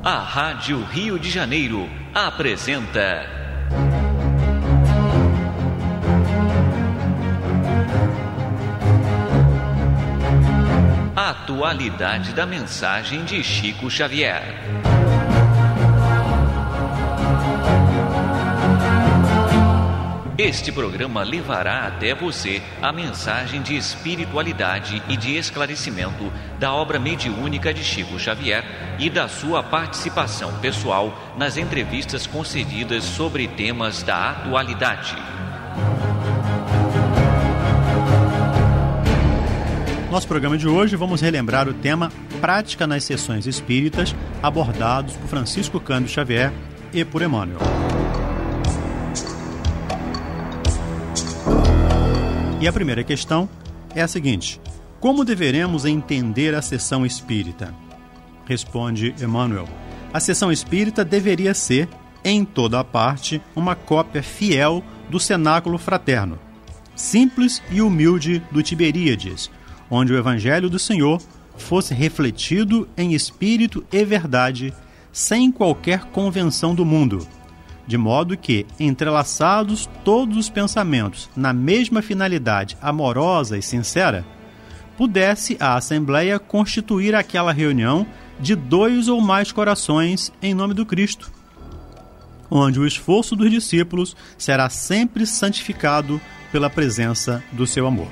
A Rádio Rio de Janeiro apresenta Atualidade da mensagem de Chico Xavier. Este programa levará até você a mensagem de espiritualidade e de esclarecimento da obra mediúnica de Chico Xavier e da sua participação pessoal nas entrevistas concedidas sobre temas da atualidade. Nosso programa de hoje vamos relembrar o tema Prática nas Sessões Espíritas, abordados por Francisco Cândido Xavier e por Emmanuel. E a primeira questão é a seguinte: como deveremos entender a sessão espírita? Responde Emmanuel: a sessão espírita deveria ser, em toda a parte, uma cópia fiel do cenáculo fraterno, simples e humilde do Tiberíades, onde o Evangelho do Senhor fosse refletido em espírito e verdade, sem qualquer convenção do mundo, de modo que, entrelaçados todos os pensamentos na mesma finalidade amorosa e sincera, pudesse a Assembleia constituir aquela reunião de 2 ou mais corações em nome do Cristo, onde o esforço dos discípulos será sempre santificado pela presença do seu amor.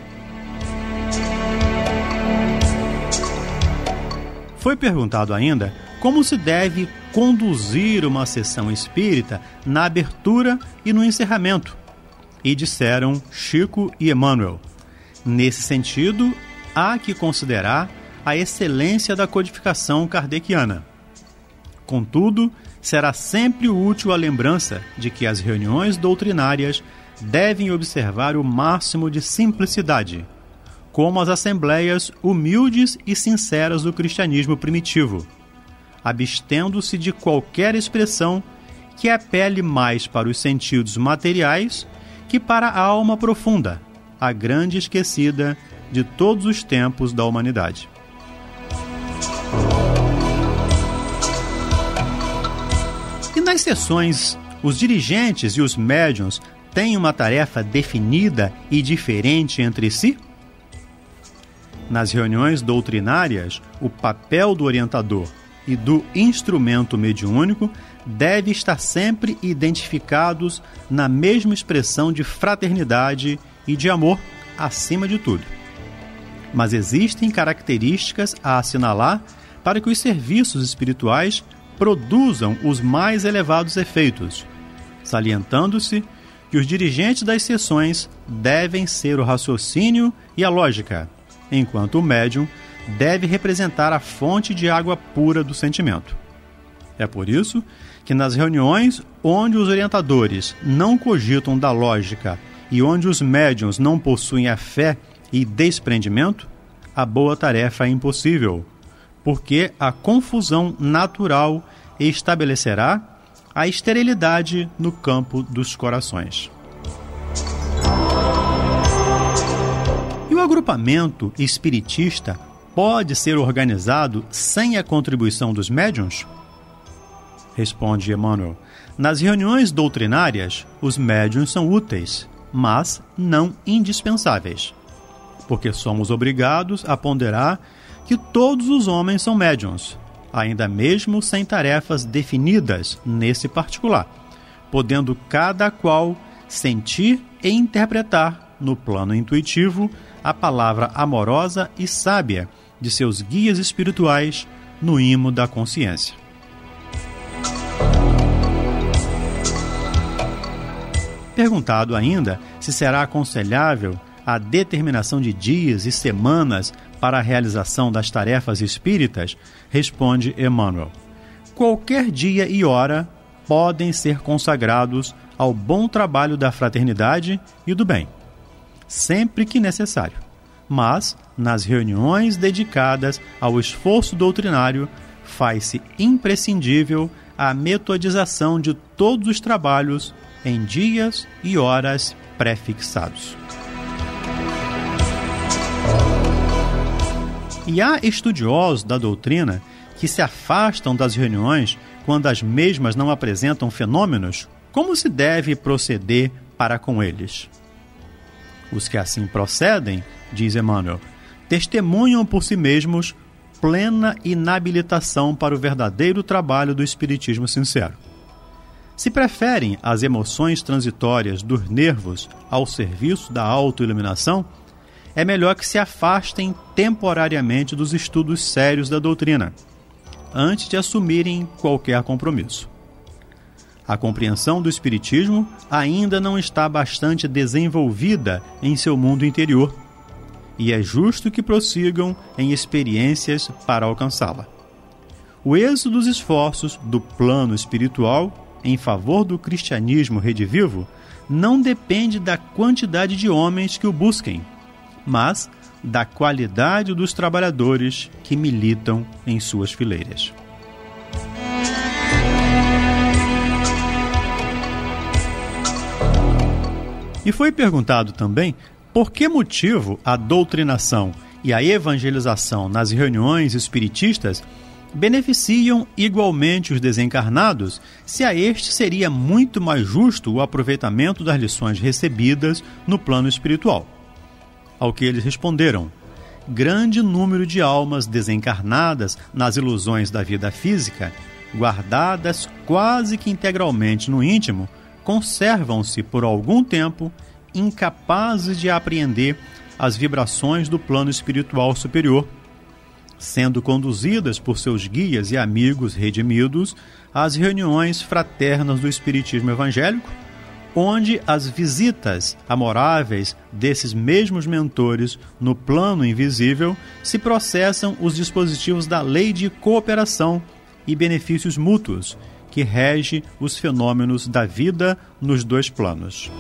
Foi perguntado ainda como se deve conduzir uma sessão espírita na abertura e no encerramento. E disseram Chico e Emmanuel: nesse sentido, há que considerar a excelência da codificação kardeciana. Contudo, será sempre útil a lembrança de que as reuniões doutrinárias devem observar o máximo de simplicidade, como as assembleias humildes e sinceras do cristianismo primitivo, abstendo-se de qualquer expressão que apele mais para os sentidos materiais que para a alma profunda, a grande esquecida de todos os tempos da humanidade. E nas sessões, os dirigentes e os médiuns têm uma tarefa definida e diferente entre si? Nas reuniões doutrinárias, o papel do orientador e do instrumento mediúnico deve estar sempre identificados na mesma expressão de fraternidade e de amor acima de tudo. Mas existem características a assinalar para que os serviços espirituais produzam os mais elevados efeitos, salientando-se que os dirigentes das sessões devem ser o raciocínio e a lógica, enquanto o médium deve representar a fonte de água pura do sentimento. É por isso que nas reuniões onde os orientadores não cogitam da lógica e onde os médiuns não possuem a fé e desprendimento, a boa tarefa é impossível, porque a confusão natural estabelecerá a esterilidade no campo dos corações. E o agrupamento espiritista pode ser organizado sem a contribuição dos médiuns? Responde Emmanuel: nas reuniões doutrinárias, os médiuns são úteis, mas não indispensáveis, porque somos obrigados a ponderar que todos os homens são médiuns, ainda mesmo sem tarefas definidas nesse particular, podendo cada qual sentir e interpretar no plano intuitivo a palavra amorosa e sábia de seus guias espirituais no imo da consciência. Perguntado ainda se será aconselhável a determinação de dias e semanas para a realização das tarefas espíritas, responde Emmanuel: qualquer dia e hora podem ser consagrados ao bom trabalho da fraternidade e do bem, sempre que necessário. Mas, nas reuniões dedicadas ao esforço doutrinário, faz-se imprescindível a metodização de todos os trabalhos em dias e horas pré-fixados. E há estudiosos da doutrina que se afastam das reuniões quando as mesmas não apresentam fenômenos, como se deve proceder para com eles? Os que assim procedem, diz Emmanuel, testemunham por si mesmos plena inabilitação para o verdadeiro trabalho do espiritismo sincero. Se preferem as emoções transitórias dos nervos ao serviço da autoiluminação, é melhor que se afastem temporariamente dos estudos sérios da doutrina, antes de assumirem qualquer compromisso. A compreensão do espiritismo ainda não está bastante desenvolvida em seu mundo interior, e é justo que prossigam em experiências para alcançá-la. O êxito dos esforços do plano espiritual em favor do cristianismo redivivo não depende da quantidade de homens que o busquem, mas da qualidade dos trabalhadores que militam em suas fileiras. E foi perguntado também por que motivo a doutrinação e a evangelização nas reuniões espiritistas beneficiam igualmente os desencarnados, se a este seria muito mais justo o aproveitamento das lições recebidas no plano espiritual. Ao que eles responderam: grande número de almas desencarnadas nas ilusões da vida física, guardadas quase que integralmente no íntimo, conservam-se por algum tempo incapazes de apreender as vibrações do plano espiritual superior, sendo conduzidas por seus guias e amigos redimidos às reuniões fraternas do espiritismo evangélico, onde as visitas amoráveis desses mesmos mentores no plano invisível se processam os dispositivos da lei de cooperação e benefícios mútuos, que rege os fenômenos da vida nos dois planos.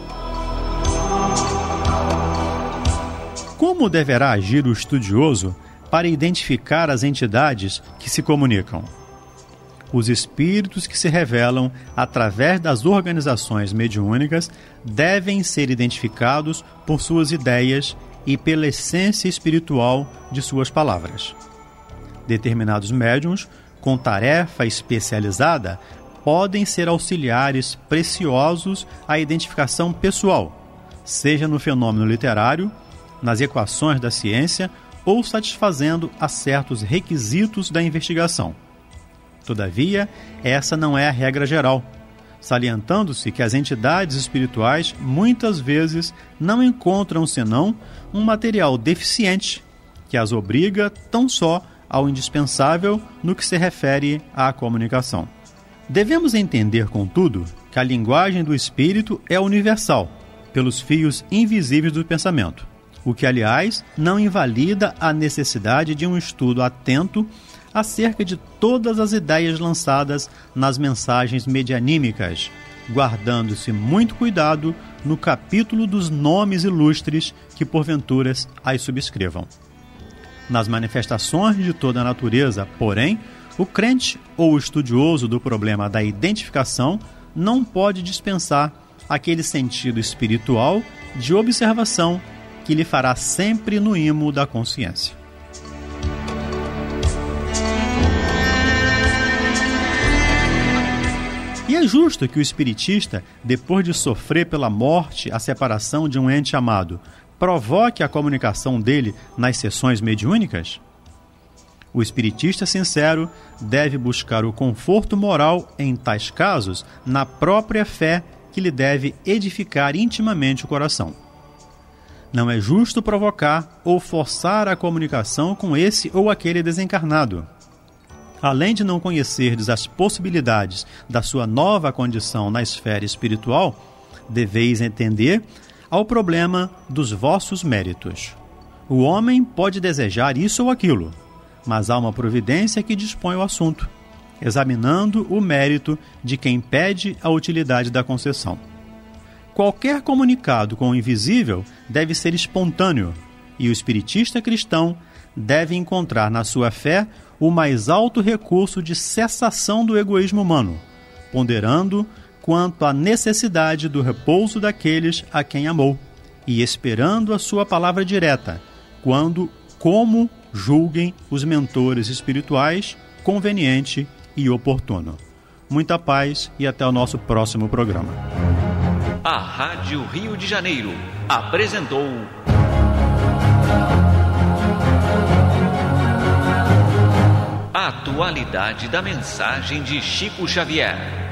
Como deverá agir o estudioso para identificar as entidades que se comunicam? Os espíritos que se revelam através das organizações mediúnicas devem ser identificados por suas ideias e pela essência espiritual de suas palavras. Determinados médiuns, com tarefa especializada, podem ser auxiliares preciosos à identificação pessoal, seja no fenômeno literário, nas equações da ciência ou satisfazendo a certos requisitos da investigação. Todavia, essa não é a regra geral, salientando-se que as entidades espirituais muitas vezes não encontram senão um material deficiente que as obriga tão só ao indispensável no que se refere à comunicação. Devemos entender, contudo, que a linguagem do espírito é universal, pelos fios invisíveis do pensamento, o que, aliás, não invalida a necessidade de um estudo atento acerca de todas as ideias lançadas nas mensagens medianímicas, guardando-se muito cuidado no capítulo dos nomes ilustres que porventura as subscrevam. Nas manifestações de toda a natureza, porém, o crente ou o estudioso do problema da identificação não pode dispensar aquele sentido espiritual de observação que lhe fará sempre no imo da consciência. E é justo que o espiritista, depois de sofrer pela morte a separação de um ente amado, provoque a comunicação dele nas sessões mediúnicas? O espiritista sincero deve buscar o conforto moral em tais casos na própria fé que lhe deve edificar intimamente o coração. Não é justo provocar ou forçar a comunicação com esse ou aquele desencarnado. Além de não conhecerdes as possibilidades da sua nova condição na esfera espiritual, deveis entender ao problema dos vossos méritos. O homem pode desejar isso ou aquilo, mas há uma providência que dispõe o assunto, examinando o mérito de quem pede a utilidade da concessão. Qualquer comunicado com o invisível deve ser espontâneo, e o espiritista cristão deve encontrar na sua fé o mais alto recurso de cessação do egoísmo humano, ponderando quanto à necessidade do repouso daqueles a quem amou, e esperando a sua palavra direta, como julguem os mentores espirituais conveniente e oportuno. Muita paz e até o nosso próximo programa. A Rádio Rio de Janeiro apresentou a atualidade da mensagem de Chico Xavier.